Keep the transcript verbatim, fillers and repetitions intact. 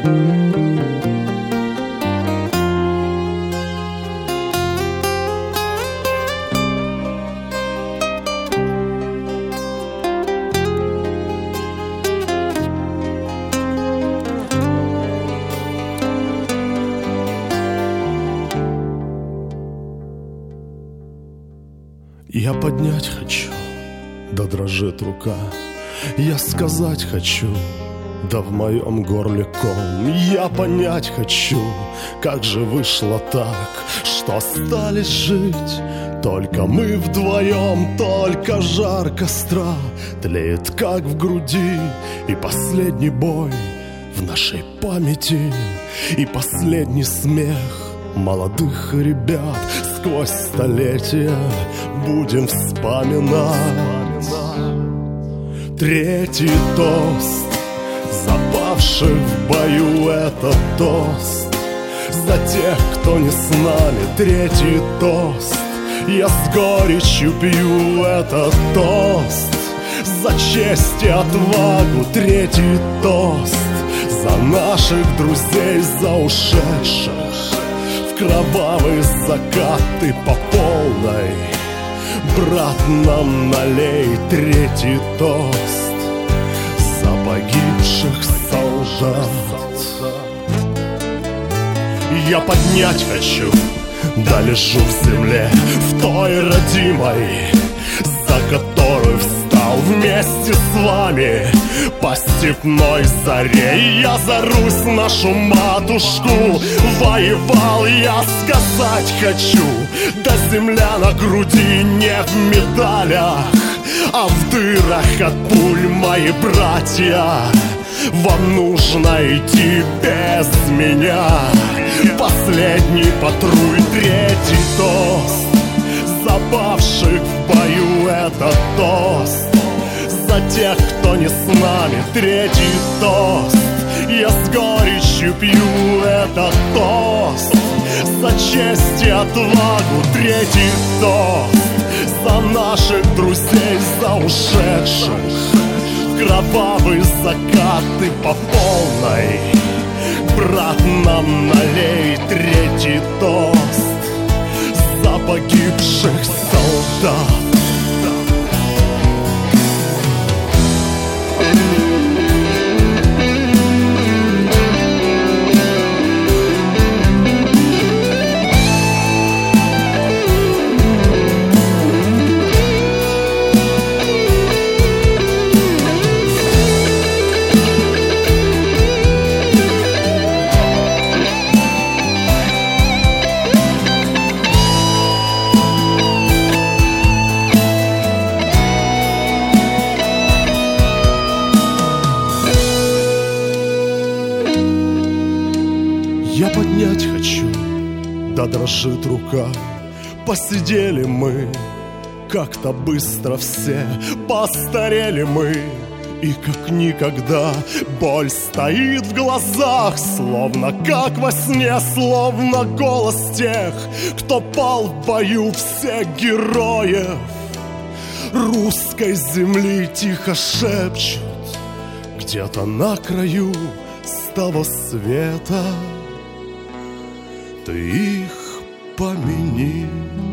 Я поднять хочу, да дрожит рука. Я сказать хочу, да в моем горле ком. Я понять хочу, как же вышло так, что остались жить только мы вдвоем. Только жар костра тлеет, как в груди, и последний бой в нашей памяти, и последний смех молодых ребят. Сквозь столетия будем вспоминать третий тост за павших в бою. Это тост за тех, кто не с нами. Третий тост я с горечью пью. Это тост за честь и отвагу. Третий тост за наших друзей, за ушедших в кровавые закаты по полной. Брат, нам налей третий тост за погибших солдат. Я поднять хочу, да лежу в земле, в той родимой, за которую встал вместе с вами по степной заре. Я за Русь, нашу матушку, воевал я, сказать хочу. Да земля на груди не в медалях, а в дырах от пуль, мои братья. Вам нужно идти без меня. Последний патруль, третий тост за павших в бою. Это тост за тех, кто не с нами. Третий тост я с горечью пью. Это тост за честь и отвагу. Третий тост за наших друзей, за ушедших в кровавые закаты по полной. Брат, нам налей третий тост за погибших солдат. Я поднять хочу, да дрожит рука. Посидели мы как-то быстро все, постарели мы, и как никогда боль стоит в глазах, словно как во сне, словно голос тех, кто пал в бою, всех героев русской земли тихо шепчут где-то на краю с того света. Ты их помяни.